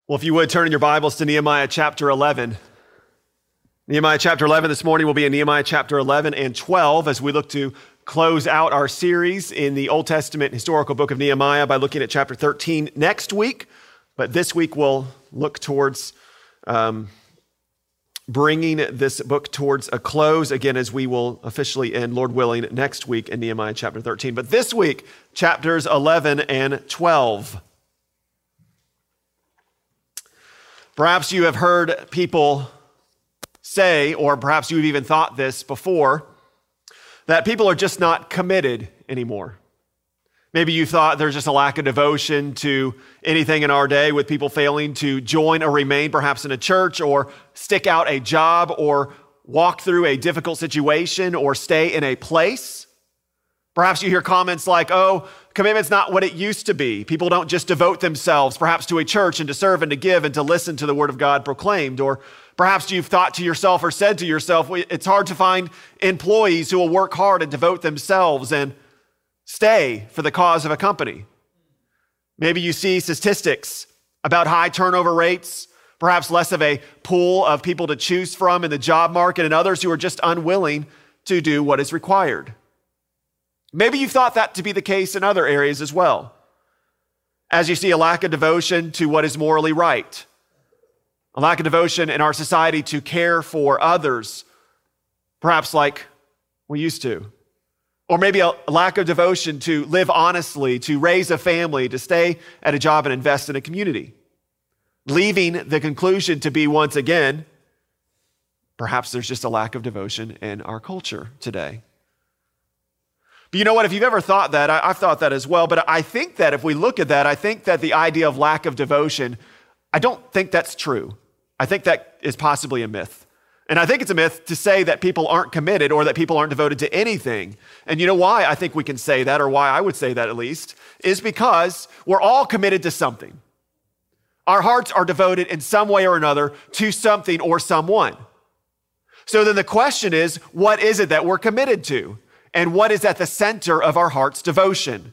Well, if you would, turn in your Bibles to Nehemiah chapter 11. Nehemiah chapter 11 this morning will be in Nehemiah chapter 11 and 12 as we look to close out our series in the Old Testament historical book of Nehemiah by looking at chapter 13 next week. But this week we'll look towards bringing this book towards a close, again, as we will officially end, Lord willing, next week in Nehemiah chapter 13. But this week, chapters 11 and 12. Perhaps you have heard people say, or perhaps you've even thought this before, that people are just not committed anymore. Maybe you thought there's just a lack of devotion to anything in our day, with people failing to join or remain perhaps in a church, or stick out a job, or walk through a difficult situation, or stay in a place. Perhaps you hear comments like, oh, commitment's not what it used to be. People don't just devote themselves perhaps to a church and to serve and to give and to listen to the word of God proclaimed. Or perhaps you've thought to yourself or said to yourself, it's hard to find employees who will work hard and devote themselves and stay for the cause of a company. Maybe you see statistics about high turnover rates, perhaps less of a pool of people to choose from in the job market, and others who are just unwilling to do what is required. Maybe you've thought that to be the case in other areas as well, as you see a lack of devotion to what is morally right, a lack of devotion in our society to care for others, perhaps like we used to, or maybe a lack of devotion to live honestly, to raise a family, to stay at a job and invest in a community, leaving the conclusion to be once again, perhaps there's just a lack of devotion in our culture today. But you know what? If you've ever thought that, I've thought that as well. But I think that if we look at that, I think that the idea of lack of devotion, I don't think that's true. I think that is possibly a myth. And I think it's a myth to say that people aren't committed or that people aren't devoted to anything. And you know why I think we can say that, or why I would say that at least, is because we're all committed to something. Our hearts are devoted in some way or another to something or someone. So then the question is, what is it that we're committed to? And what is at the center of our heart's devotion?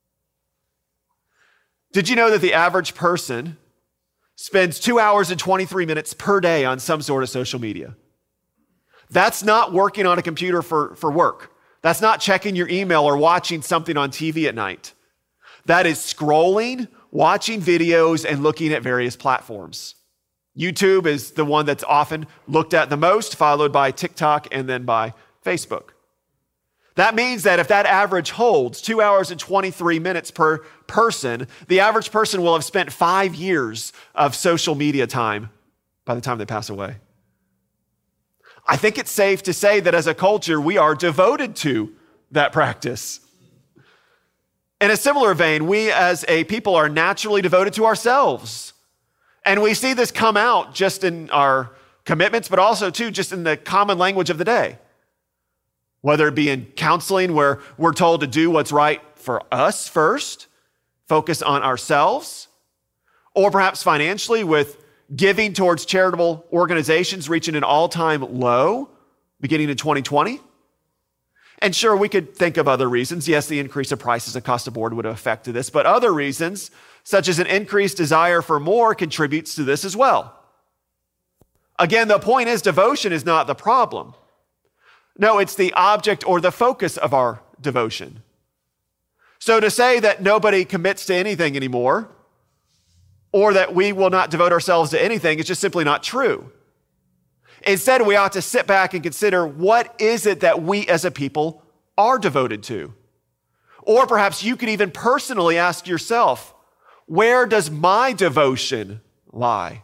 Did you know that the average person spends 2 hours and 23 minutes per day on some sort of social media? That's not working on a computer for work. That's not checking your email or watching something on TV at night. That is scrolling, watching videos, and looking at various platforms. YouTube is the one that's often looked at the most, followed by TikTok and then by Facebook. That means that if that average holds 2 hours and 23 minutes per person, the average person will have spent 5 years of social media time by the time they pass away. I think it's safe to say that as a culture, we are devoted to that practice. In a similar vein, we as a people are naturally devoted to ourselves. And we see this come out just in our commitments, but also too just in the common language of the day. Whether it be in counseling, where we're told to do what's right for us first, focus on ourselves, or perhaps financially with giving towards charitable organizations reaching an all-time low beginning in 2020. And sure, we could think of other reasons. Yes, the increase of prices across the board would have affected this, but other reasons, such as an increased desire for more, contributes to this as well. Again, the point is, devotion is not the problem. No, it's the object or the focus of our devotion. So to say that nobody commits to anything anymore, or that we will not devote ourselves to anything, is just simply not true. Instead, we ought to sit back and consider, what is it that we as a people are devoted to? Or perhaps you could even personally ask yourself, where does my devotion lie?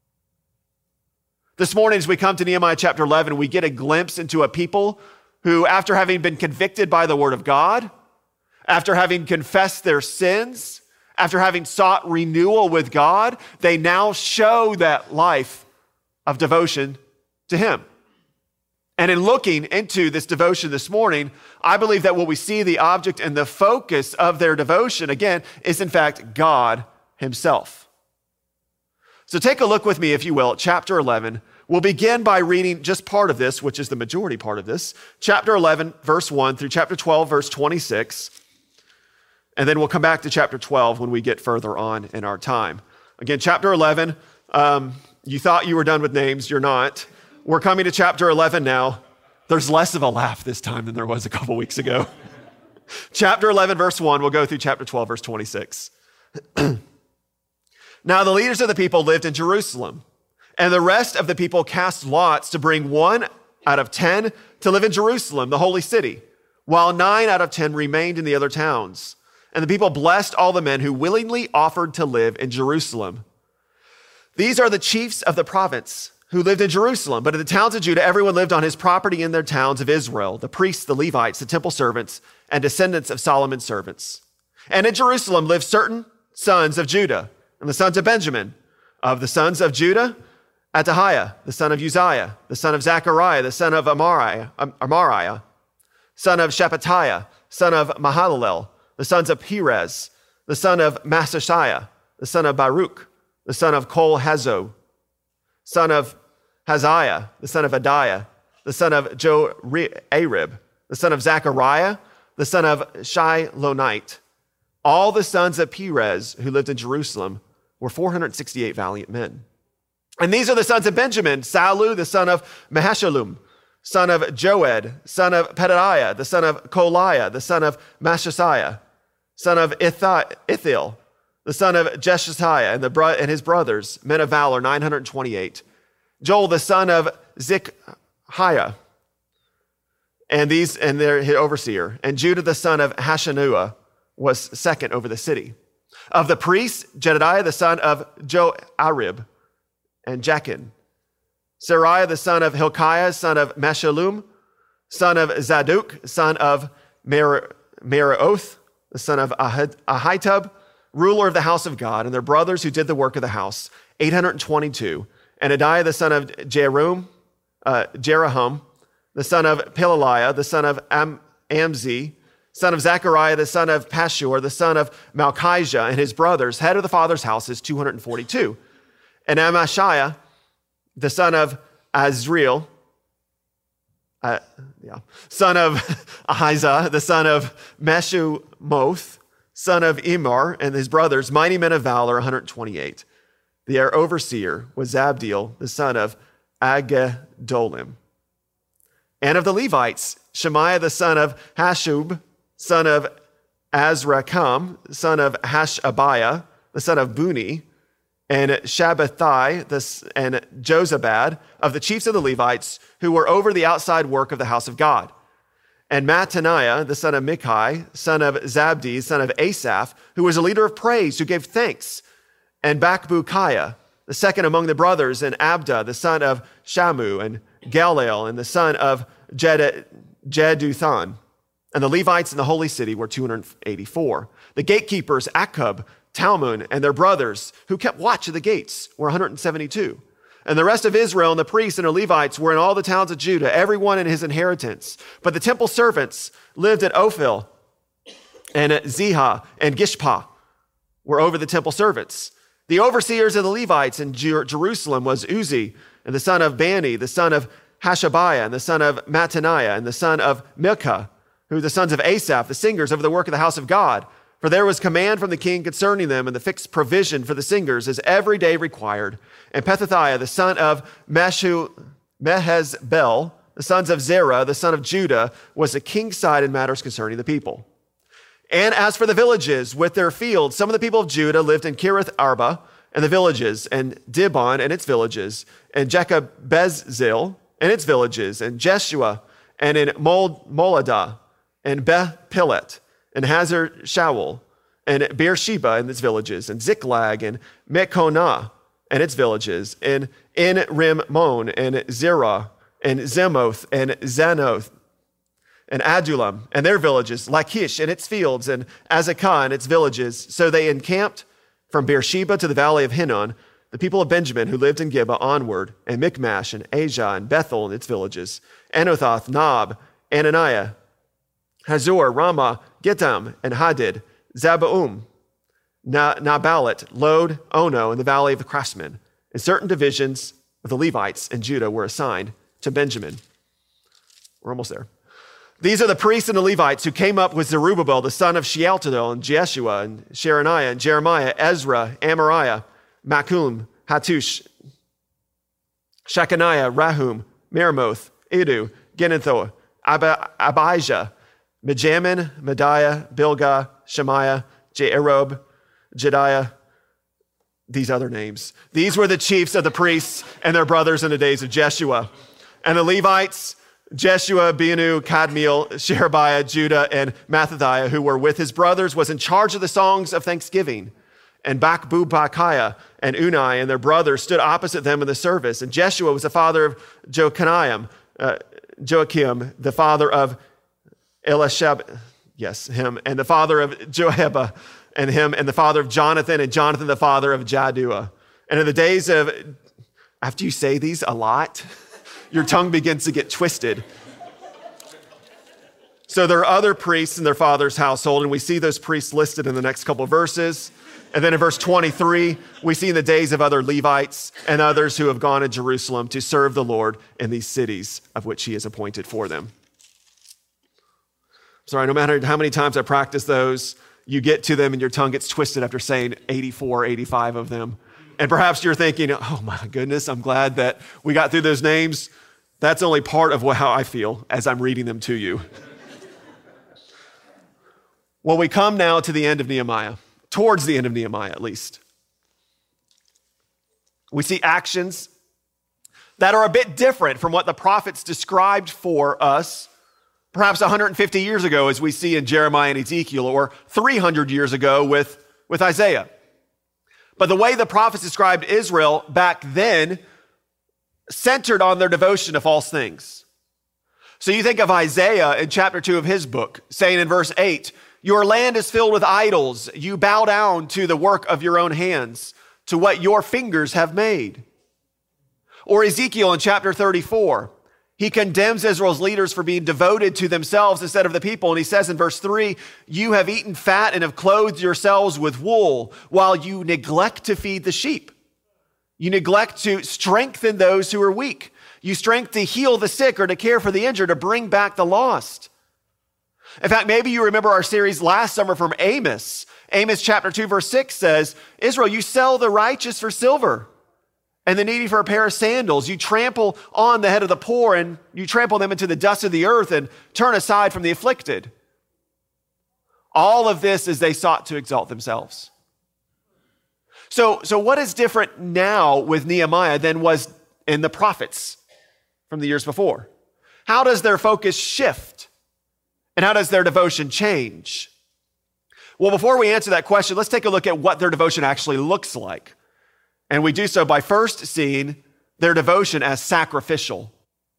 This morning, as we come to Nehemiah chapter 11, we get a glimpse into a people who, after having been convicted by the word of God, after having confessed their sins, after having sought renewal with God, they now show that life of devotion to Him. And in looking into this devotion this morning, I believe that what we see, the object and the focus of their devotion, again, is in fact God Himself. So take a look with me, if you will, at chapter 11. We'll begin by reading just part of this, which is the majority part of this. Chapter 11, verse 1 through chapter 12, verse 26. And then we'll come back to chapter 12 when we get further on in our time. Again, chapter 11, you thought you were done with names. You're not. We're coming to chapter 11 now. There's less of a laugh this time than there was a couple weeks ago. Chapter 11, verse 1, we'll go through chapter 12, verse 26. Now the leaders of the people lived in Jerusalem, and the rest of the people cast lots to bring 1 out of 10 to live in Jerusalem, the holy city, while 9 out of 10 remained in the other towns. And the people blessed all the men who willingly offered to live in Jerusalem. These are the chiefs of the province who lived in Jerusalem, but in the towns of Judah, everyone lived on his property in their towns of Israel, the priests, the Levites, the temple servants, and descendants of Solomon's servants. And in Jerusalem lived certain sons of Judah and the sons of Benjamin. Of the sons of Judah, Attahiah, the son of Uzziah, the son of Zechariah, the son of Amariah, son of Shephatiah, son of Mahalalel, the sons of Perez, the son of Maaseiah, the son of Baruch, the son of Kol-Hazo, son of Haziah, the son of Adiah, the son of Joarib, the son of Zechariah, the son of Shilonite. All the sons of Perez who lived in Jerusalem were 468 valiant men. And these are the sons of Benjamin: Salu, the son of Mahashalum, son of Joed, son of Pedaiah, the son of Koliah, the son of Maaseiah, son of Ithiel, the son of Jeshiah, and his brothers, men of valor, 928. Joel, the son of Zikhiah, and their overseer. And Judah, the son of Hashanuah, was second over the city. Of the priests, Jedediah, the son of Joarib, and Jachin. Sariah, the son of Hilkiah, son of Meshullam, son of Zadok, son of Merioth, the son of Ahitub, ruler of the house of God, and their brothers who did the work of the house, 822. And Adiah, the son of Jerahum, the son of Pelaliah, the son of Amzi, son of Zechariah, the son of Pashur, the son of Malchijah, and his brothers, head of the father's house, is 242. And Amashiah, the son of Azriel, son of Ahizah, the son of Meshumoth, son of Immer, and his brothers, mighty men of valor, 128. Their overseer was Zabdiel, the son of Agedolim. And of the Levites, Shemaiah, the son of Hashub, son of Azrakam, son of Hashabiah, the son of Buni, and Shabbathai and Jozabad, of the chiefs of the Levites, who were over the outside work of the house of God. And Mattaniah, the son of Michai, son of Zabdi, son of Asaph, who was a leader of praise, who gave thanks. And Bakbukiah, the second among the brothers, and Abda, the son of Shamu, and Galeel, and the son of Jeduthan. And the Levites in the holy city were 284. The gatekeepers, Akub, Talmon, and their brothers, who kept watch at the gates, were 172. And the rest of Israel and the priests and the Levites were in all the towns of Judah, everyone in his inheritance. But the temple servants lived at Ophel, and at Ziha, and Gishpah were over the temple servants. The overseers of the Levites in Jerusalem was Uzi, and the son of Bani, the son of Hashabiah, and the son of Mattaniah, and the son of Milcah, who were the sons of Asaph, the singers over the work of the house of God. For there was command from the king concerning them, and the fixed provision for the singers as every day required. And Pethathiah, the son of Mehezbel, the sons of Zerah, the son of Judah, was the king's side in matters concerning the people. And as for the villages with their fields, some of the people of Judah lived in Kiriath Arba and the villages, and Dibon and its villages, and Jekabezil and its villages, and Jeshua, and in Moladah, and Beth Pilet, and Hazar Shaul, and Beersheba and its villages, and Ziklag, and Mekonah and its villages, and in Rimmon, and Zerah, and Zemoth, and Zanoth, and Adullam and their villages, Lachish and its fields, and Azekah and its villages. So they encamped from Beersheba to the valley of Hinnon, the people of Benjamin who lived in Gibeah onward, and Michmash, and Asia, and Bethel and its villages, Anathoth, Nob, Ananiah, Hazor, Ramah, Gittim, and Hadid, Zabaum, Nabalat, Lod, Ono, and the valley of the craftsmen. And certain divisions of the Levites in Judah were assigned to Benjamin. We're almost there. These are the priests and the Levites who came up with Zerubbabel, the son of Shealtiel, and Jeshua, and Sheraniah, and Jeremiah, Ezra, Amariah, Makulum, Hatush, Shechaniah, Rahum, Meremoth, Idu, Ginetho, Abijah, Mijamin, Mediah, Bilgah, Shemaiah, Jeerob, Jediah, these other names. These were the chiefs of the priests and their brothers in the days of Jeshua. And the Levites, Jeshua, Binu, Kadmiel, Sherebiah, Judah, and Mattithiah, who were with his brothers, was in charge of the songs of thanksgiving. And Bakbubakiah and Unai and their brothers stood opposite them in the service. And Jeshua was the father of Joachim, the father of Elishab, yes, him, and the father of Joaheba, and him, and the father of Jonathan, and Jonathan the father of Jaddua. And in the days of, after you say these a lot, your tongue begins to get twisted. So there are other priests in their father's household, and we see those priests listed in the next couple of verses. And then in verse 23, we see in the days of other Levites and others who have gone to Jerusalem to serve the Lord in these cities of which he has appointed for them. Sorry, no matter how many times I practice those, you get to them and your tongue gets twisted after saying 84, 85 of them. And perhaps you're thinking, oh my goodness, I'm glad that we got through those names. That's only part of how I feel as I'm reading them to you. Well, we come now to the end of Nehemiah. Towards the end of Nehemiah, at least. We see actions that are a bit different from what the prophets described for us, perhaps 150 years ago, as we see in Jeremiah and Ezekiel, or 300 years ago with Isaiah. But the way the prophets described Israel back then centered on their devotion to false things. So you think of Isaiah in chapter 2 of his book, saying in verse 8, your land is filled with idols. You bow down to the work of your own hands, to what your fingers have made. Or Ezekiel in chapter 34, he condemns Israel's leaders for being devoted to themselves instead of the people. And he says in verse 3, you have eaten fat and have clothed yourselves with wool while you neglect to feed the sheep. You neglect to strengthen those who are weak. You strength to heal the sick or to care for the injured, to bring back the lost. In fact, maybe you remember our series last summer from Amos. Amos chapter 2 verse 6 says, Israel, you sell the righteous for silver and the needy for a pair of sandals. You trample on the head of the poor and you trample them into the dust of the earth and turn aside from the afflicted. All of this as they sought to exalt themselves. So what is different now with Nehemiah than was in the prophets from the years before? How does their focus shift? And how does their devotion change? Well, before we answer that question, let's take a look at what their devotion actually looks like. And we do so by first seeing their devotion as sacrificial.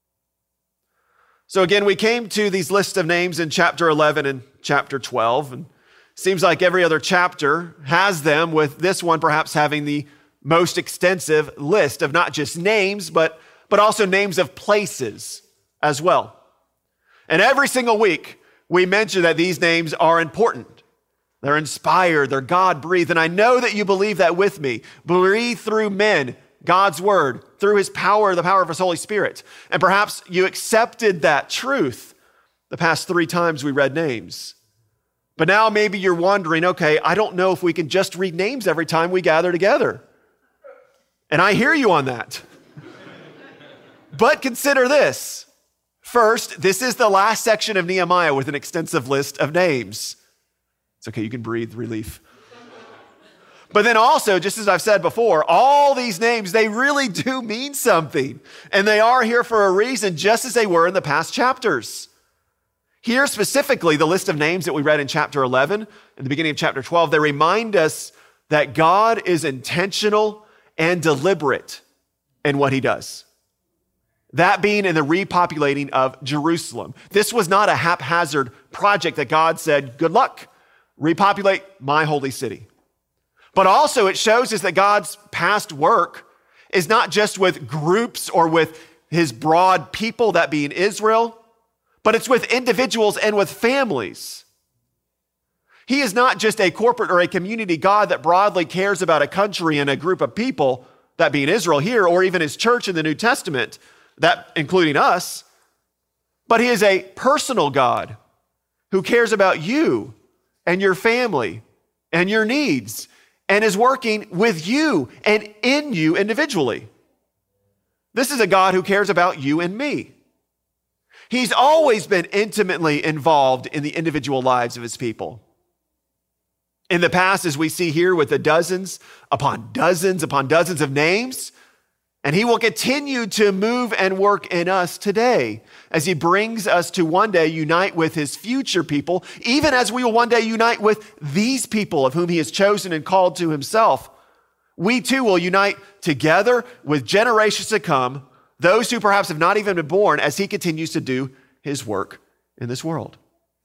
So again, we came to these lists of names in chapter 11 and chapter 12. And it seems like every other chapter has them, with this one perhaps having the most extensive list of not just names, but also names of places as well. And every single week, we mention that these names are important. They're inspired, they're God-breathed, and I know that you believe that with me. Breathed through men, God's word, through his power, the power of his Holy Spirit. And perhaps you accepted that truth the past 3 times we read names. But now maybe you're wondering, okay, I don't know if we can just read names every time we gather together. And I hear you on that. But consider this. First, this is the last section of Nehemiah with an extensive list of names. It's okay, you can breathe, relief. But then also, just as I've said before, all these names, they really do mean something. And they are here for a reason, just as they were in the past chapters. Here specifically, the list of names that we read in chapter 11, in the beginning of chapter 12, they remind us that God is intentional and deliberate in what he does. That being in the repopulating of Jerusalem. This was not a haphazard project that God said, good luck, repopulate my holy city. But also it shows us that God's past work is not just with groups or with his broad people, that being Israel, but it's with individuals and with families. He is not just a corporate or a community God that broadly cares about a country and a group of people, that being Israel here, or even his church in the New Testament, that including us, but he is a personal God who cares about you and your family and your needs and is working with you and in you individually. This is a God who cares about you and me. He's always been intimately involved in the individual lives of his people. In the past, as we see here with the dozens upon dozens of names, and he will continue to move and work in us today as he brings us to one day unite with his future people, even as we will one day unite with these people of whom he has chosen and called to himself. We too will unite together with generations to come, those who perhaps have not even been born, as he continues to do his work in this world.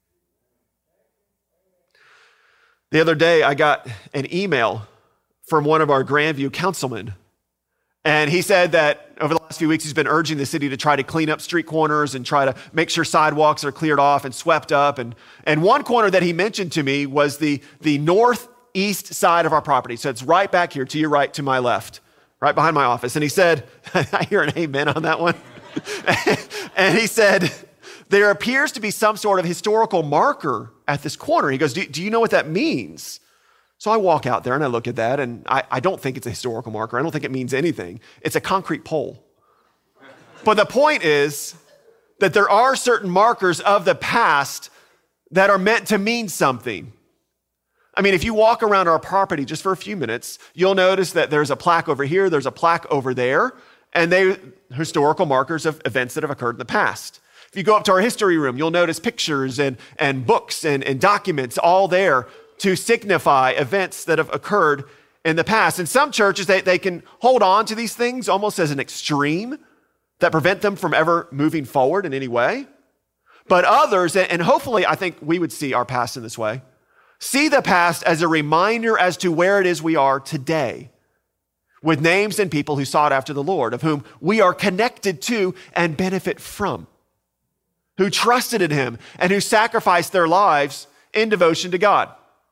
The other day, I got an email from one of our Grandview councilmen, and he said that over the last few weeks, he's been urging the city to try to clean up street corners and try to make sure sidewalks are cleared off and swept up. And one corner that he mentioned to me was the northeast side of our property. So it's right back here, to your right, to my left, right behind my office. And he said, I hear an amen on that one. And he said, there appears to be some sort of historical marker at this corner. He goes, do you know what that means? So I walk out there and I look at that, and I don't think it's a historical marker. I don't think it means anything. It's a concrete pole. But the point is that there are certain markers of the past that are meant to mean something. I mean, if you walk around our property just for a few minutes, you'll notice that there's a plaque over here, there's a plaque over there, and they're historical markers of events that have occurred in the past. If you go up to our history room, you'll notice pictures and books and documents all there to signify events that have occurred in the past. In some churches, they can hold on to these things almost as an extreme that prevent them from ever moving forward in any way. But others, and hopefully I think we would see our past in this way, see the past as a reminder as to where it is we are today, with names and people who sought after the Lord, of whom we are connected to and benefit from, who trusted in him and who sacrificed their lives in devotion to God.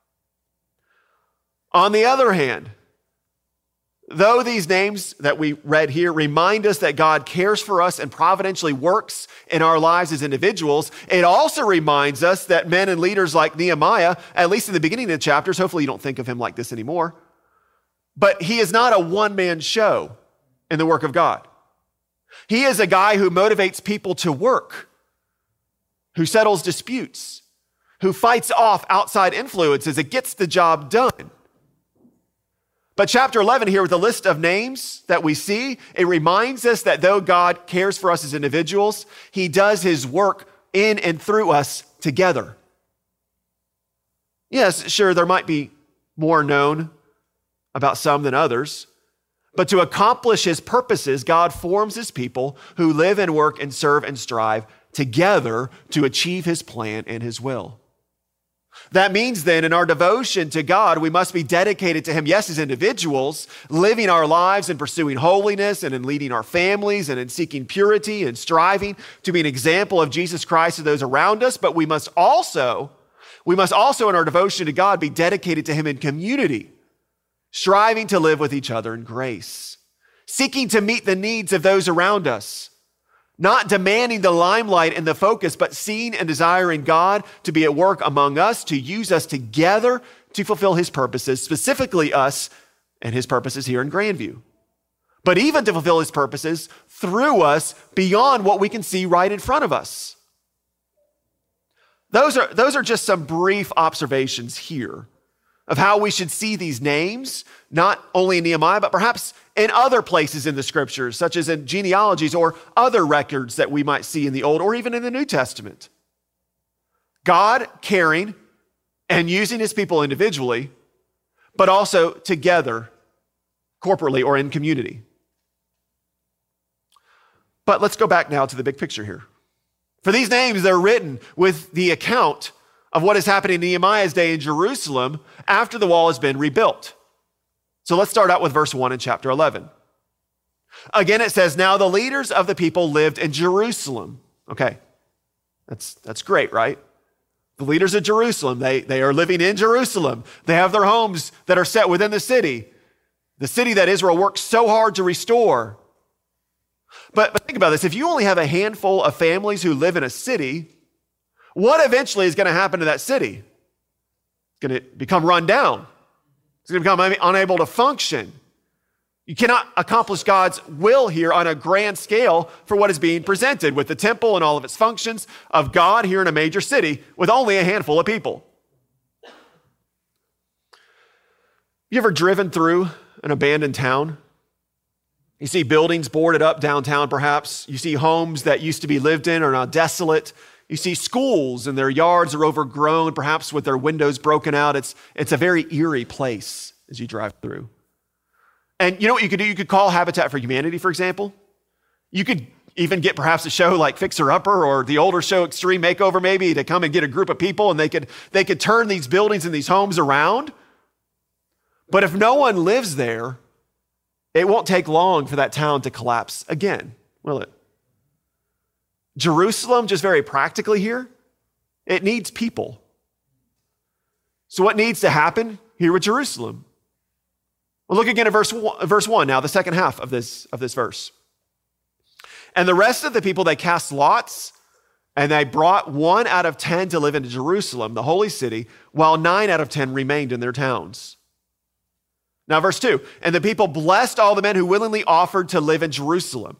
On the other hand, though these names that we read here remind us that God cares for us and providentially works in our lives as individuals, it also reminds us that men and leaders like Nehemiah, at least in the beginning of the chapters, hopefully you don't think of him like this anymore, but he is not a one-man show in the work of God. He is a guy who motivates people to work, who settles disputes, who fights off outside influences and gets the job done. But chapter 11 here, with a list of names that we see, it reminds us that though God cares for us as individuals, he does his work in and through us together. Yes, sure, there might be more known about some than others, but to accomplish his purposes, God forms his people who live and work and serve and strive together to achieve his plan and his will. That means then in our devotion to God, we must be dedicated to him, yes, as individuals, living our lives and pursuing holiness and in leading our families and in seeking purity and striving to be an example of Jesus Christ to those around us. But we must also in our devotion to God be dedicated to him in community, striving to live with each other in grace, seeking to meet the needs of those around us, not demanding the limelight and the focus, but seeing and desiring God to be at work among us, to use us together to fulfill his purposes, specifically us and his purposes here in Grandview. But even to fulfill his purposes through us beyond what we can see right in front of us. Those are just some brief observations here of how we should see these names, not only in Nehemiah, but perhaps in other places in the scriptures, such as in genealogies or other records that we might see in the Old or even in the New Testament. God caring and using his people individually, but also together, corporately or in community. But let's go back now to the big picture here. For these names, they're written with the account of what is happening in Nehemiah's day in Jerusalem after the wall has been rebuilt. So let's start out with verse 1 in chapter 11. Again, it says, now the leaders of the people lived in Jerusalem. Okay, that's great, right? The leaders of Jerusalem, they are living in Jerusalem. They have their homes that are set within the city that Israel worked so hard to restore. But think about this. If you only have a handful of families who live in a city, what eventually is going to happen to that city? It's going to become run down. It's It's going to become unable to function. You cannot accomplish God's will here on a grand scale for what is being presented with the temple and all of its functions of God here in a major city with only a handful of people. You ever driven through an abandoned town? You see buildings boarded up downtown perhaps. You see homes that used to be lived in are now desolate. You see schools and their yards are overgrown, perhaps with their windows broken out. It's a very eerie place as you drive through. And you know what you could do? You could call Habitat for Humanity, for example. You could even get perhaps a show like Fixer Upper or the older show Extreme Makeover maybe to come and get a group of people and they could turn these buildings and these homes around. But if no one lives there, it won't take long for that town to collapse again, will it? Jerusalem, just very practically here, it needs people. So what needs to happen here with Jerusalem? Well, look again at verse 1 now, the second half of this verse. And the rest of the people, they cast lots, and they brought 1 out of 10 to live in Jerusalem, the holy city, while 9 out of 10 remained in their towns. Now, verse 2, and the people blessed all the men who willingly offered to live in Jerusalem.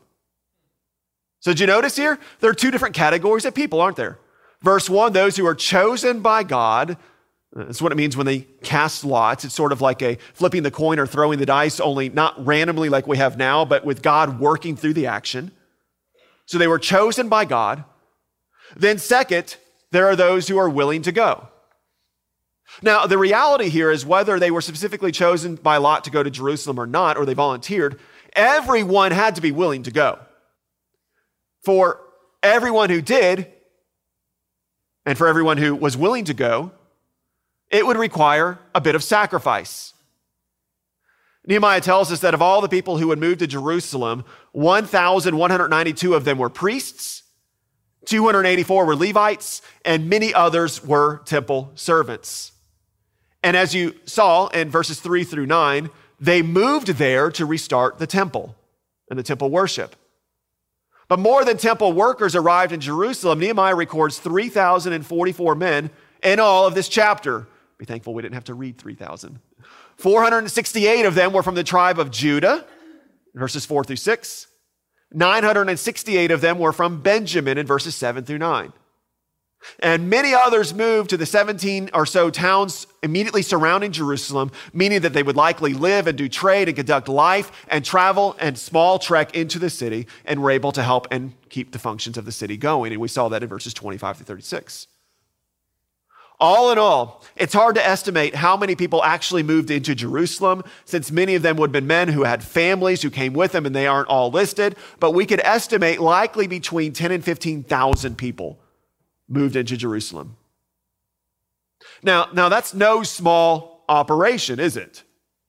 So did you notice here? There are 2 different categories of people, aren't there? Verse 1, those who are chosen by God. That's what it means when they cast lots. It's sort of like a flipping the coin or throwing the dice, only not randomly like we have now, but with God working through the action. So they were chosen by God. Then second, there are those who are willing to go. Now, the reality here is whether they were specifically chosen by Lot to go to Jerusalem or not, or they volunteered, everyone had to be willing to go. For everyone who did, and for everyone who was willing to go, it would require a bit of sacrifice. Nehemiah tells us that of all the people who would move to Jerusalem, 1,192 of them were priests, 284 were Levites, and many others were temple servants. And as you saw in verses 3 through 9, they moved there to restart the temple and the temple worship. But more than temple workers arrived in Jerusalem. Nehemiah records 3,044 men in all of this chapter. Be thankful we didn't have to read 3,000. 468 of them were from the tribe of Judah, verses 4 through 6. 968 of them were from Benjamin in verses 7 through 9. And many others moved to the 17 or so towns immediately surrounding Jerusalem, meaning that they would likely live and do trade and conduct life and travel and small trek into the city and were able to help and keep the functions of the city going. And we saw that in verses 25 through 36. All in all, it's hard to estimate how many people actually moved into Jerusalem, since many of them would have been men who had families who came with them and they aren't all listed. But we could estimate likely between 10 and 15,000 people moved into Jerusalem. Now that's no small operation, is it?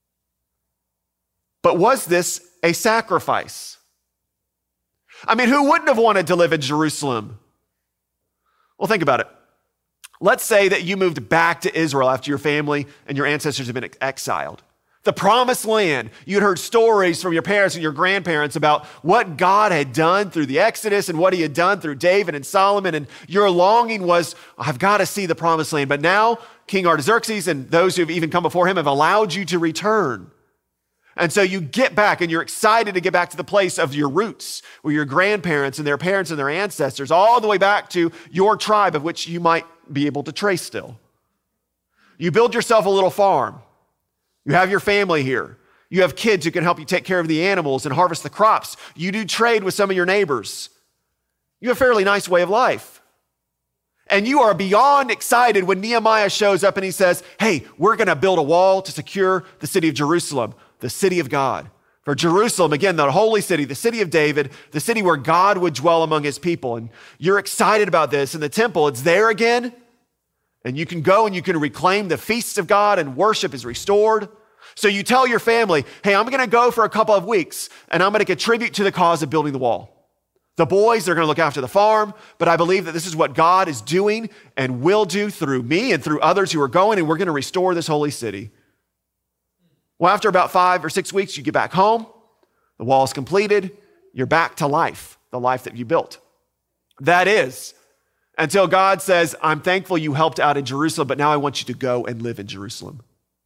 But was this a sacrifice? I mean, who wouldn't have wanted to live in Jerusalem? Well, think about it. Let's say that you moved back to Israel after your family and your ancestors have been exiled. The promised land. You'd heard stories from your parents and your grandparents about what God had done through the Exodus and what he had done through David and Solomon. And your longing was, I've got to see the promised land. But now King Artaxerxes and those who have even come before him have allowed you to return. And so you get back and you're excited to get back to the place of your roots, where your grandparents and their parents and their ancestors, all the way back to your tribe of which you might be able to trace still. You build yourself a little farm. You have your family here. You have kids who can help you take care of the animals and harvest the crops. You do trade with some of your neighbors. You have a fairly nice way of life. And you are beyond excited when Nehemiah shows up and he says, hey, we're going to build a wall to secure the city of Jerusalem, the city of God. For Jerusalem, again, the holy city, the city of David, the city where God would dwell among his people. And you're excited about this. And the temple, it's there again. And you can go and you can reclaim the feasts of God and worship is restored. So you tell your family, hey, I'm going to go for a couple of weeks and I'm going to contribute to the cause of building the wall. The boys are going to look after the farm, but I believe that this is what God is doing and will do through me and through others who are going, and we're going to restore this holy city. Well, after about 5 or 6 weeks, you get back home, the wall is completed, you're back to life, the life that you built. That is, until God says, I'm thankful you helped out in Jerusalem, but now I want you to go and live in Jerusalem.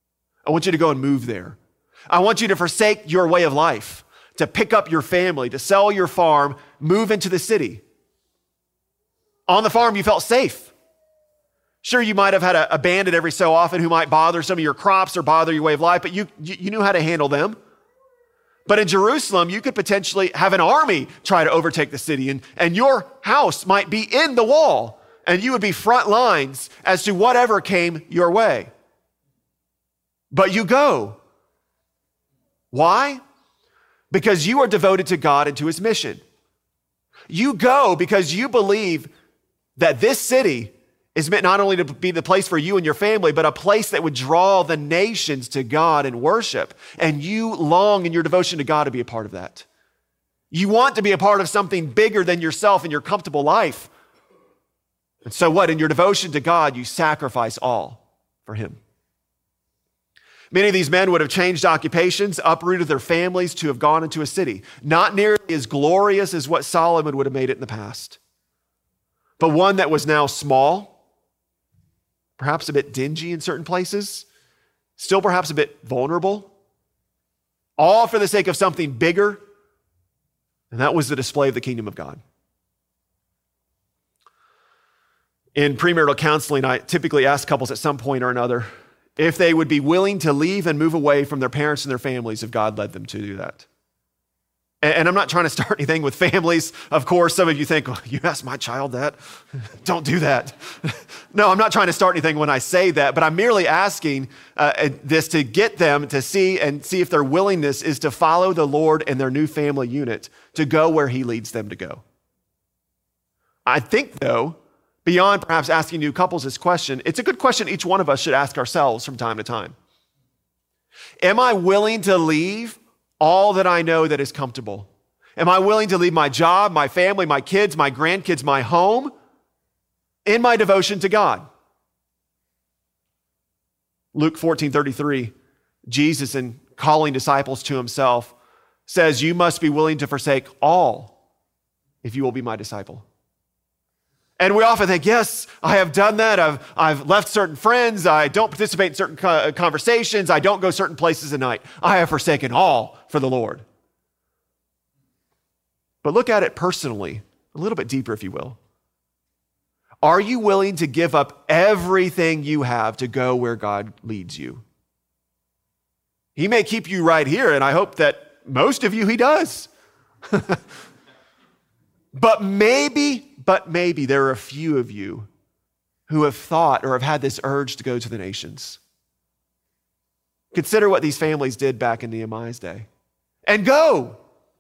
I want you to go and move there. I want you to forsake your way of life, to pick up your family, to sell your farm, move into the city. On the farm, you felt safe. Sure, you might have had a bandit every so often who might bother some of your crops or bother your way of life, but you knew how to handle them. But in Jerusalem, you could potentially have an army try to overtake the city, and your house might be in the wall, and you would be front lines as to whatever came your way. But you go. Why? Because you are devoted to God and to his mission. You go because you believe that this city is meant not only to be the place for you and your family, but a place that would draw the nations to God and worship. And you long in your devotion to God to be a part of that. You want to be a part of something bigger than yourself and your comfortable life. And so what? In your devotion to God, you sacrifice all for him. Many of these men would have changed occupations, uprooted their families to have gone into a city. Not nearly as glorious as what Solomon would have made it in the past, but one that was now small, perhaps a bit dingy in certain places, still perhaps a bit vulnerable, all for the sake of something bigger, and that was the display of the kingdom of God. In premarital counseling, I typically ask couples at some point or another if they would be willing to leave and move away from their parents and their families if God led them to do that. And I'm not trying to start anything with families. Of course, some of you think, well, you asked my child that? Don't do that. No, I'm not trying to start anything when I say that, but I'm merely asking this to get them to see if their willingness is to follow the Lord and their new family unit to go where he leads them to go. I think, though, beyond perhaps asking new couples this question, it's a good question each one of us should ask ourselves from time to time. Am I willing to leave all that I know that is comfortable? Am I willing to leave my job, my family, my kids, my grandkids, my home in my devotion to God? Luke 14:33, Jesus, in calling disciples to himself, says, you must be willing to forsake all if you will be my disciple. And we often think, yes, I have done that. I've left certain friends. I don't participate in certain conversations. I don't go certain places at night. I have forsaken all for the Lord. But look at it personally, a little bit deeper, if you will. Are you willing to give up everything you have to go where God leads you? He may keep you right here, and I hope that most of you he does. But maybe there are a few of you who have thought or have had this urge to go to the nations. Consider what these families did back in Nehemiah's day. And go.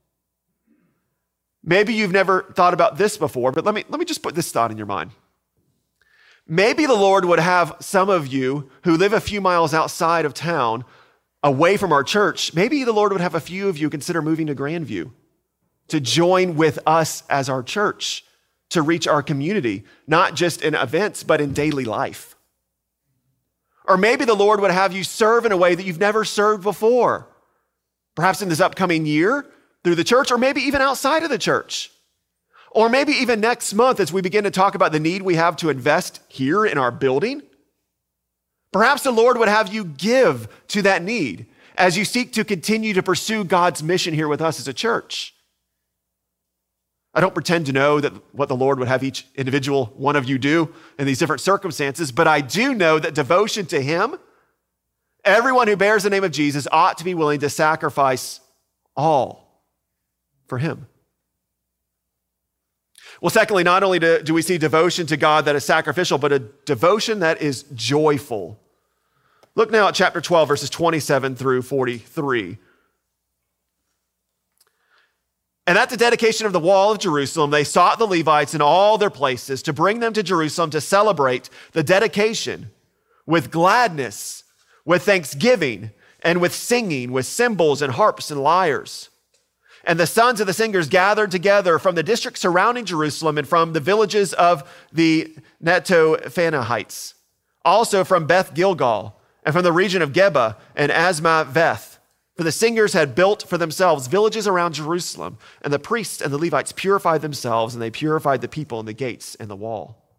Maybe you've never thought about this before, but let me just put this thought in your mind. Maybe the Lord would have some of you who live a few miles outside of town, away from our church, maybe the Lord would have a few of you consider moving to Grandview to join with us as our church, to reach our community, not just in events, but in daily life. Or maybe the Lord would have you serve in a way that you've never served before, perhaps in this upcoming year through the church, or maybe even outside of the church. Or maybe even next month as we begin to talk about the need we have to invest here in our building. Perhaps the Lord would have you give to that need as you seek to continue to pursue God's mission here with us as a church. I don't pretend to know that what the Lord would have each individual one of you do in these different circumstances, but I do know that devotion to him, everyone who bears the name of Jesus ought to be willing to sacrifice all for him. Well, secondly, not only do we see devotion to God that is sacrificial, but a devotion that is joyful. Look now at chapter 12, verses 27 through 43. And at the dedication of the wall of Jerusalem, they sought the Levites in all their places to bring them to Jerusalem to celebrate the dedication with gladness, with thanksgiving, and with singing, with cymbals and harps and lyres. And the sons of the singers gathered together from the districts surrounding Jerusalem and from the villages of the Netophanites, also from Beth Gilgal, and from the region of Geba and Asmaveth. For the singers had built for themselves villages around Jerusalem, and the priests and the Levites purified themselves, and they purified the people in the gates and the wall.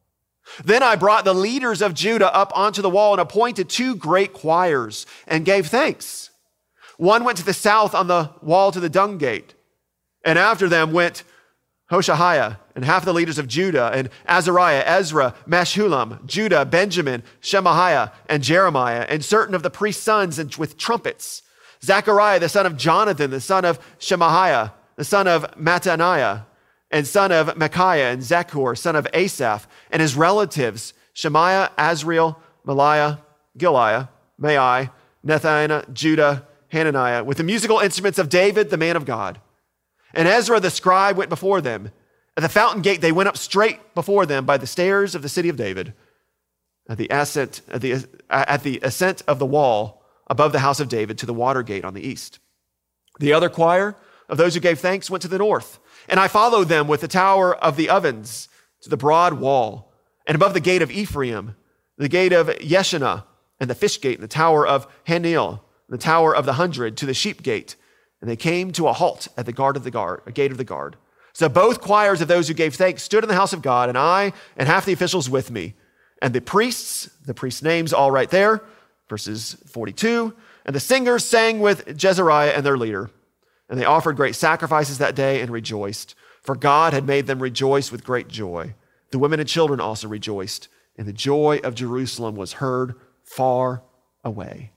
Then I brought the leaders of Judah up onto the wall and appointed 2 great choirs and gave thanks. One went to the south on the wall to the dung gate, and after them went Hoshaiah and half the leaders of Judah, and Azariah, Ezra, Meshullam, Judah, Benjamin, Shemaiah, and Jeremiah, and certain of the priest's sons and with trumpets. Zechariah, the son of Jonathan, the son of Shemaiah, the son of Mattaniah, and son of Micaiah, and Zechor, son of Asaph, and his relatives, Shemaiah, Azriel, Maliah, Giliah, Mai, Nethaniah, Judah, Hananiah, with the musical instruments of David, the man of God. And Ezra the scribe went before them. At the fountain gate they went up straight before them by the stairs of the city of David, at the ascent of the wall above the house of David to the water gate on the east. The other choir of those who gave thanks went to the north, and I followed them with the tower of the ovens to the broad wall, and above the gate of Ephraim, the gate of Yeshanah, and the fish gate, and the tower of Haniel, the tower of the 100 to the sheep gate. And they came to a halt at the gate of the guard. So both choirs of those who gave thanks stood in the house of God, and I and half the officials with me. And the priests names all right there, verses 42, and the singers sang with Jezariah and their leader. And they offered great sacrifices that day and rejoiced, for God had made them rejoice with great joy. The women and children also rejoiced, and the joy of Jerusalem was heard far away.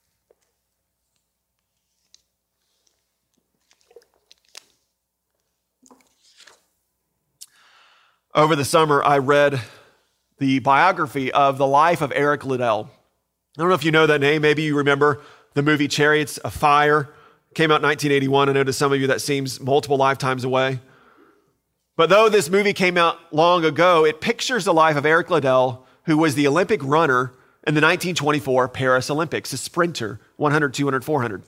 Over the summer, I read the biography of the life of Eric Liddell. I don't know if you know that name. Maybe you remember the movie Chariots of Fire. It came out in 1981. I know to some of you that seems multiple lifetimes away. But though this movie came out long ago, it pictures the life of Eric Liddell, who was the Olympic runner in the 1924 Paris Olympics, a sprinter, 100, 200, 400.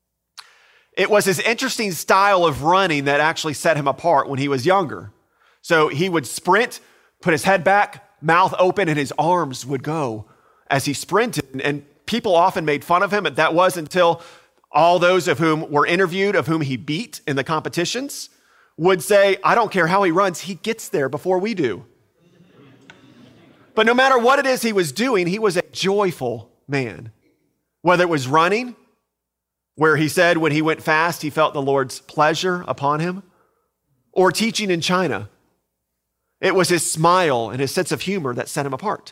It was his interesting style of running that actually set him apart when he was younger. So he would sprint, put his head back, mouth open, and his arms would go as he sprinted. And people often made fun of him, but that was until all those of whom were interviewed, of whom he beat in the competitions, would say, I don't care how he runs, he gets there before we do. But no matter what it is he was doing, he was a joyful man. Whether it was running, where he said when he went fast, he felt the Lord's pleasure upon him, or teaching in China. It was his smile and his sense of humor that set him apart.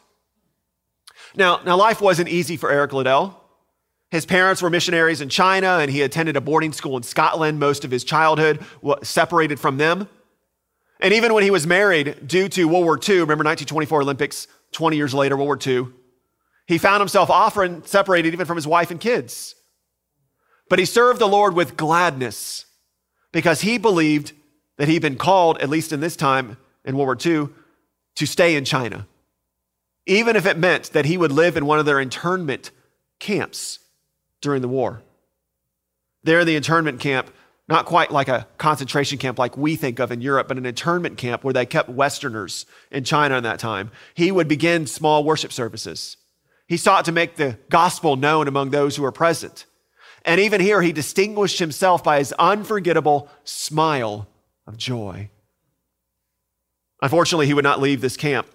Now life wasn't easy for Eric Liddell. His parents were missionaries in China, and he attended a boarding school in Scotland most of his childhood, separated from them. And even when he was married, due to World War II, remember 1924 Olympics, 20 years later, World War II, he found himself often separated even from his wife and kids. But he served the Lord with gladness because he believed that he'd been called, at least in this time, in World War II, to stay in China, even if it meant that he would live in one of their internment camps during the war. There in the internment camp, not quite like a concentration camp like we think of in Europe, but an internment camp where they kept Westerners in China in that time, he would begin small worship services. He sought to make the gospel known among those who were present. And even here, he distinguished himself by his unforgettable smile of joy. Unfortunately, he would not leave this camp.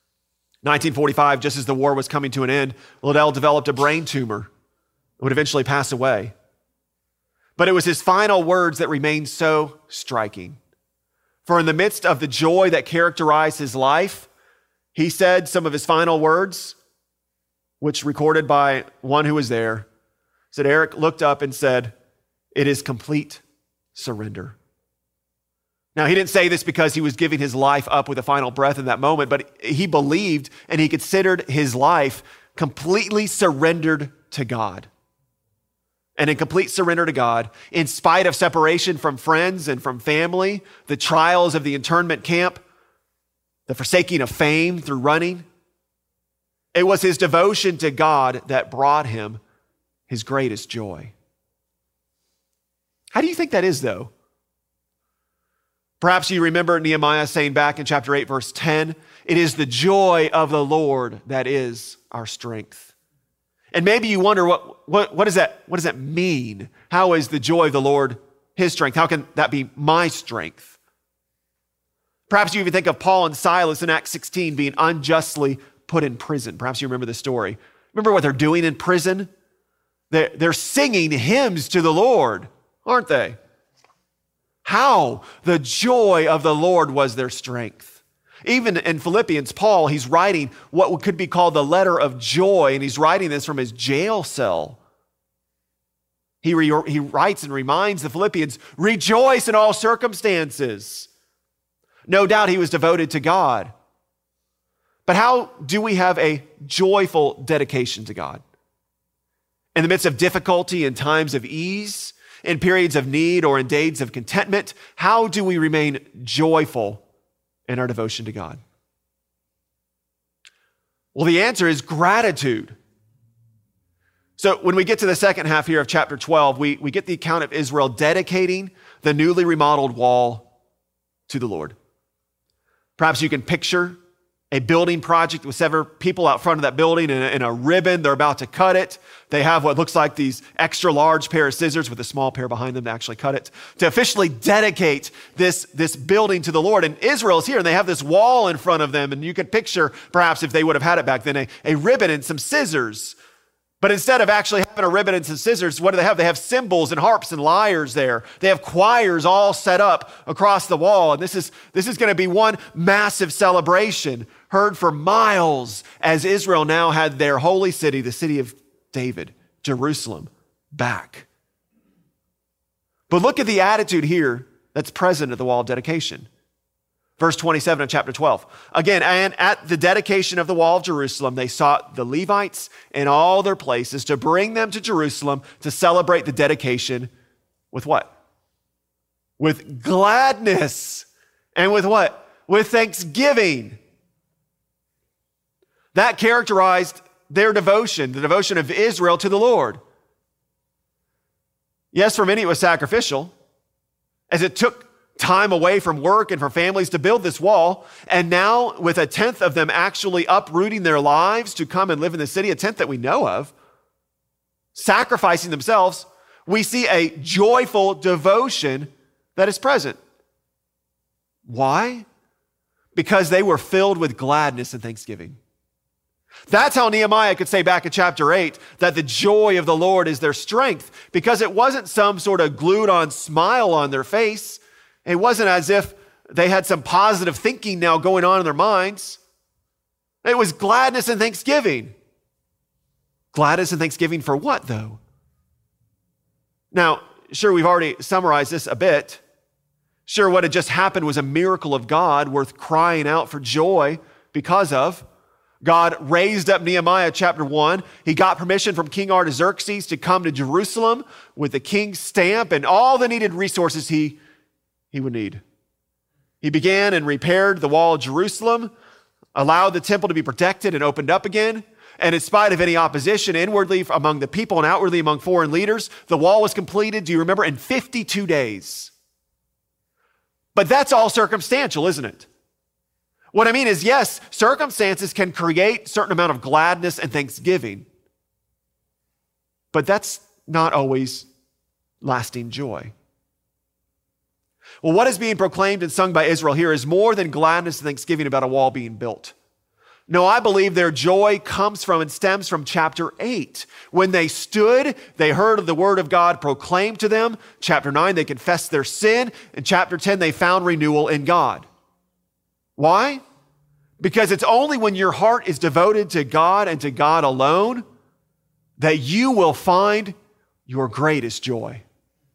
1945, just as the war was coming to an end, Liddell developed a brain tumor and would eventually pass away. But it was his final words that remained so striking. For in the midst of the joy that characterized his life, he said some of his final words, which recorded by one who was there, said Eric looked up and said, "It is complete surrender." Now, he didn't say this because he was giving his life up with a final breath in that moment, but he believed and he considered his life completely surrendered to God. And in complete surrender to God, in spite of separation from friends and from family, the trials of the internment camp, the forsaking of fame through running, it was his devotion to God that brought him his greatest joy. How do you think that is, though? Perhaps you remember Nehemiah saying back in chapter 8, verse 10, "It is the joy of the Lord that is our strength." And maybe you wonder, what does that mean? How is the joy of the Lord his strength? How can that be my strength? Perhaps you even think of Paul and Silas in Acts 16 being unjustly put in prison. Perhaps you remember the story. Remember what they're doing in prison? They're singing hymns to the Lord, aren't they? How? The joy of the Lord was their strength. Even in Philippians, Paul, he's writing what could be called the letter of joy, and he's writing this from his jail cell. He writes and reminds the Philippians, rejoice in all circumstances. No doubt he was devoted to God. But how do we have a joyful dedication to God? In the midst of difficulty and times of ease, in periods of need or in days of contentment, how do we remain joyful in our devotion to God? Well, the answer is gratitude. So when we get to the second half here of chapter 12, we get the account of Israel dedicating the newly remodeled wall to the Lord. Perhaps you can picture a building project with several people out front of that building and a ribbon. They're about to cut it. They have what looks like these extra large pair of scissors with a small pair behind them to actually cut it, to officially dedicate this building to the Lord. And Israel is here, and they have this wall in front of them. And you could picture, perhaps if they would have had it back then, a ribbon and some scissors. But instead of actually having a ribbon and some scissors, what do they have? They have cymbals and harps and lyres there. They have choirs all set up across the wall. And this is going to be one massive celebration heard for miles as Israel now had their holy city, the city of David, Jerusalem, back. But look at the attitude here that's present at the wall of dedication. Verse 27 of chapter 12. Again, and at the dedication of the wall of Jerusalem, they sought the Levites in all their places to bring them to Jerusalem to celebrate the dedication with what? With gladness. And with what? With thanksgiving. That characterized their devotion, the devotion of Israel to the Lord. Yes, for many it was sacrificial, as it took time away from work and from families to build this wall. And now with a tenth of them actually uprooting their lives to come and live in the city, a tenth that we know of, sacrificing themselves, we see a joyful devotion that is present. Why? Because they were filled with gladness and thanksgiving. That's how Nehemiah could say back in chapter 8 that the joy of the Lord is their strength, because it wasn't some sort of glued on smile on their face. It wasn't as if they had some positive thinking now going on in their minds. It was gladness and thanksgiving. Gladness and thanksgiving for what, though? Now, sure, we've already summarized this a bit. Sure, what had just happened was a miracle of God worth crying out for joy because of. God raised up Nehemiah chapter 1. He got permission from King Artaxerxes to come to Jerusalem with the king's stamp and all the needed resources he would need. He began and repaired the wall of Jerusalem, allowed the temple to be protected and opened up again. And in spite of any opposition inwardly among the people and outwardly among foreign leaders, the wall was completed, do you remember, in 52 days. But that's all circumstantial, isn't it? What I mean is, yes, circumstances can create a certain amount of gladness and thanksgiving, but that's not always lasting joy. Well, what is being proclaimed and sung by Israel here is more than gladness and thanksgiving about a wall being built. No, I believe their joy comes from and stems from chapter 8. When they stood, they heard of the word of God proclaimed to them. Chapter 9, they confessed their sin. In chapter 10, they found renewal in God. Why? Because it's only when your heart is devoted to God and to God alone that you will find your greatest joy.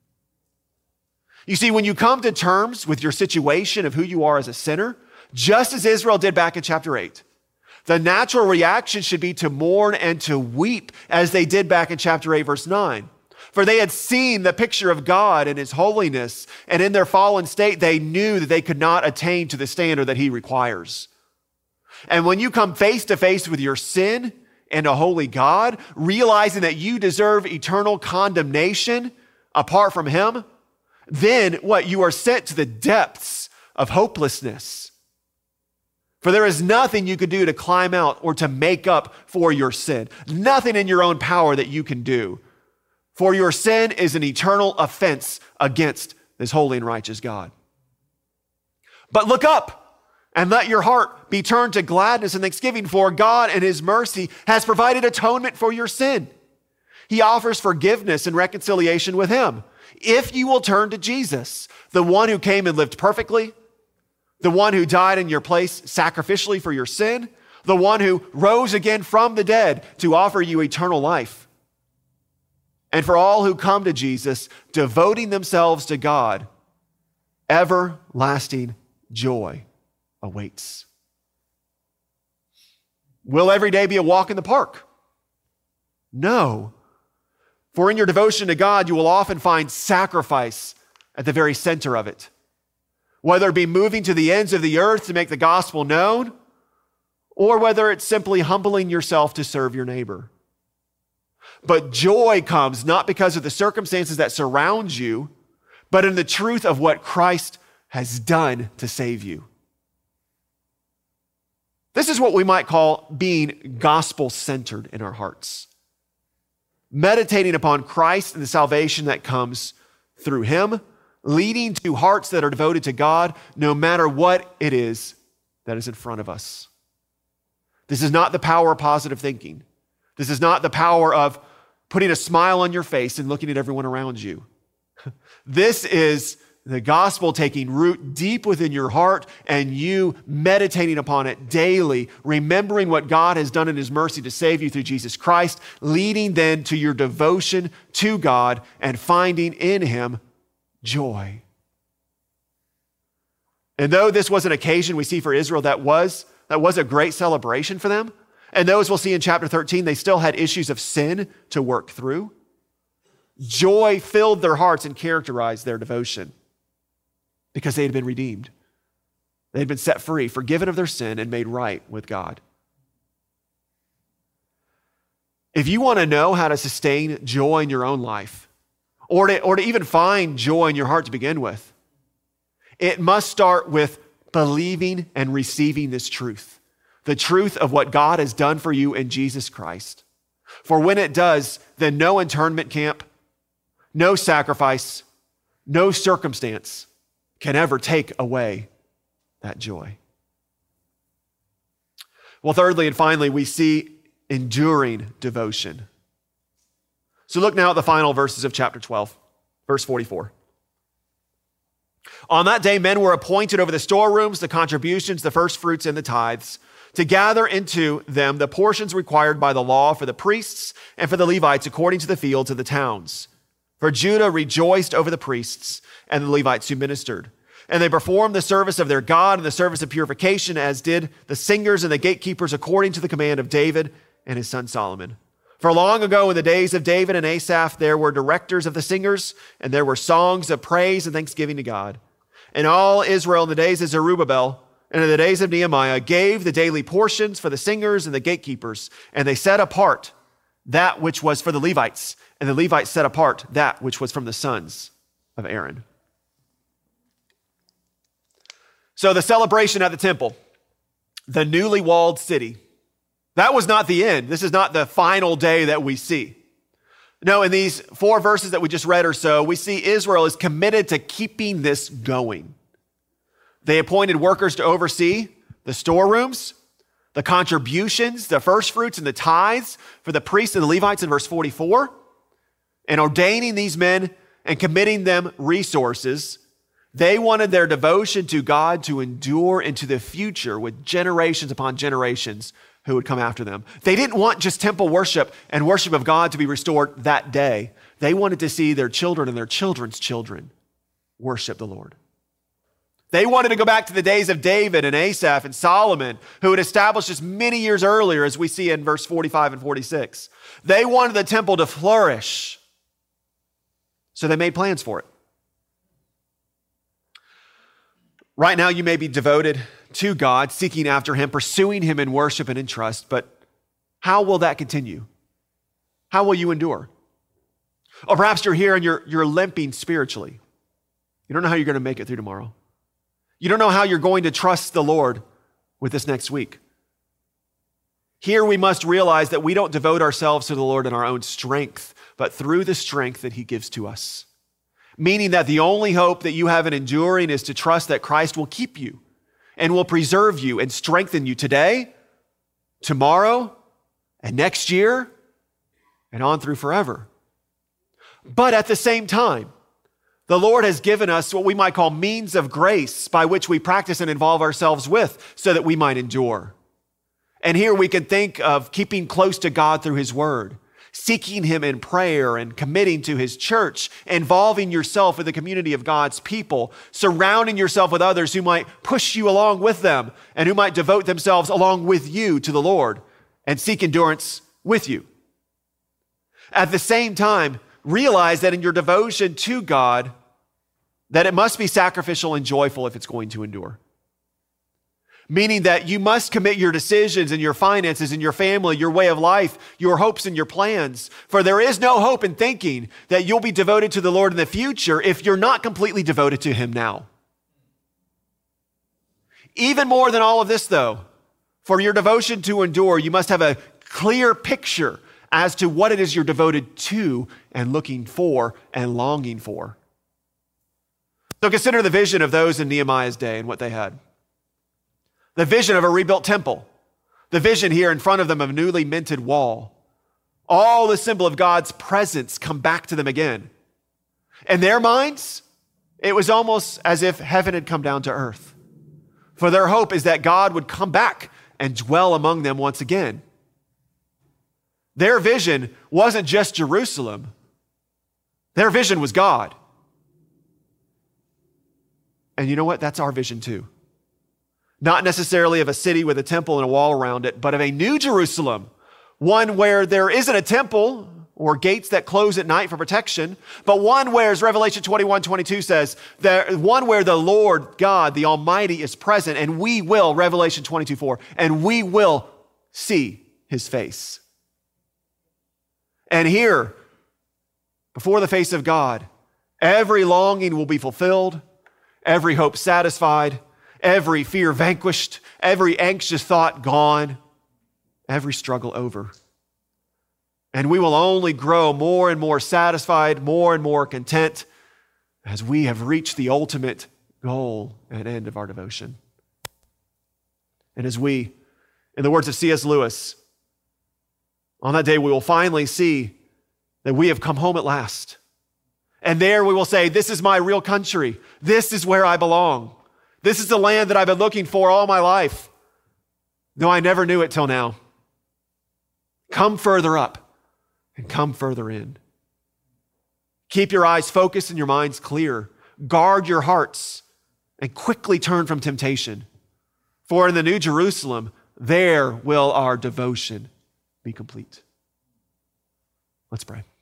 You see, when you come to terms with your situation of who you are as a sinner, just as Israel did back in chapter 8, the natural reaction should be to mourn and to weep as they did back in chapter 8, verse 9. For they had seen the picture of God and his holiness, and in their fallen state, they knew that they could not attain to the standard that he requires. And when you come face to face with your sin and a holy God, realizing that you deserve eternal condemnation apart from him, then what? You are sent to the depths of hopelessness. For there is nothing you could do to climb out or to make up for your sin. Nothing in your own power that you can do. For your sin is an eternal offense against this holy and righteous God. But look up. And let your heart be turned to gladness and thanksgiving, for God in his mercy has provided atonement for your sin. He offers forgiveness and reconciliation with him. If you will turn to Jesus, the one who came and lived perfectly, the one who died in your place sacrificially for your sin, the one who rose again from the dead to offer you eternal life. And for all who come to Jesus, devoting themselves to God, everlasting joy awaits. Will every day be a walk in the park? No. For in your devotion to God, you will often find sacrifice at the very center of it. Whether it be moving to the ends of the earth to make the gospel known, or whether it's simply humbling yourself to serve your neighbor. But joy comes not because of the circumstances that surround you, but in the truth of what Christ has done to save you. This is what we might call being gospel-centered in our hearts. Meditating upon Christ and the salvation that comes through him, leading to hearts that are devoted to God, no matter what it is that is in front of us. This is not the power of positive thinking. This is not the power of putting a smile on your face and looking at everyone around you. This is the gospel taking root deep within your heart and you meditating upon it daily, remembering what God has done in his mercy to save you through Jesus Christ, leading then to your devotion to God and finding in him joy. And though this was an occasion we see for Israel that was a great celebration for them, and those we'll see in chapter 13, they still had issues of sin to work through. Joy filled their hearts and characterized their devotion because they had been redeemed. They had been set free, forgiven of their sin, and made right with God. If you want to know how to sustain joy in your own life, or to even find joy in your heart to begin with, it must start with believing and receiving this truth, the truth of what God has done for you in Jesus Christ. For when it does, then no internment camp, no sacrifice, no circumstance can ever take away that joy. Well, thirdly and finally, we see enduring devotion. So look now at the final verses of chapter 12, verse 44. On that day, men were appointed over the storerooms, the contributions, the first fruits, and the tithes, to gather into them the portions required by the law for the priests and for the Levites according to the fields of the towns. For Judah rejoiced over the priests and the Levites who ministered. And they performed the service of their God and the service of purification, as did the singers and the gatekeepers according to the command of David and his son Solomon. For long ago in the days of David and Asaph, there were directors of the singers, and there were songs of praise and thanksgiving to God. And all Israel in the days of Zerubbabel and in the days of Nehemiah gave the daily portions for the singers and the gatekeepers, and they set apart that which was for the Levites, and the Levites set apart that which was from the sons of Aaron. So the celebration at the temple, the newly walled city, that was not the end. This is not the final day that we see. No, in these 4 verses that we just read or so, we see Israel is committed to keeping this going. They appointed workers to oversee the storerooms, the contributions, the first fruits and the tithes for the priests and the Levites in verse 44, and ordaining these men and committing them resources. They wanted their devotion to God to endure into the future with generations upon generations who would come after them. They didn't want just temple worship and worship of God to be restored that day. They wanted to see their children and their children's children worship the Lord. They wanted to go back to the days of David and Asaph and Solomon, who had established this many years earlier, as we see in verse 45 and 46. They wanted the temple to flourish, so they made plans for it. Right now, you may be devoted to God, seeking after him, pursuing him in worship and in trust, but how will that continue? How will you endure? Or perhaps you're here and you're limping spiritually. You don't know how you're going to make it through tomorrow. You don't know how you're going to trust the Lord with this next week. Here we must realize that we don't devote ourselves to the Lord in our own strength, but through the strength that he gives to us. Meaning that the only hope that you have in enduring is to trust that Christ will keep you and will preserve you and strengthen you today, tomorrow, and next year, and on through forever. But at the same time, the Lord has given us what we might call means of grace by which we practice and involve ourselves with so that we might endure. And here we can think of keeping close to God through his word, seeking him in prayer and committing to his church, involving yourself in the community of God's people, surrounding yourself with others who might push you along with them and who might devote themselves along with you to the Lord and seek endurance with you. At the same time, realize that in your devotion to God, that it must be sacrificial and joyful if it's going to endure. Meaning that you must commit your decisions and your finances and your family, your way of life, your hopes and your plans. For there is no hope in thinking that you'll be devoted to the Lord in the future if you're not completely devoted to him now. Even more than all of this, though, for your devotion to endure, you must have a clear picture as to what it is you're devoted to and looking for and longing for. So consider the vision of those in Nehemiah's day and what they had. The vision of a rebuilt temple. The vision here in front of them of a newly minted wall. All the symbol of God's presence come back to them again. In their minds, it was almost as if heaven had come down to earth. For their hope is that God would come back and dwell among them once again. Their vision wasn't just Jerusalem. Their vision was God. And you know what? That's our vision too. Not necessarily of a city with a temple and a wall around it, but of a new Jerusalem, one where there isn't a temple or gates that close at night for protection, but one where, as Revelation 21:22 says, one where the Lord God, the Almighty, is present, and we will, Revelation 22:4, and we will see his face. And here, before the face of God, every longing will be fulfilled, every hope satisfied, every fear vanquished, every anxious thought gone, every struggle over. And we will only grow more and more satisfied, more and more content as we have reached the ultimate goal and end of our devotion. And as we, in the words of C.S. Lewis, on that day we will finally see that we have come home at last. And there we will say, this is my real country. This is where I belong. This is the land that I've been looking for all my life, though I never knew it till now. Come further up and come further in. Keep your eyes focused and your minds clear. Guard your hearts and quickly turn from temptation. For in the New Jerusalem, there will our devotion be complete. Let's pray.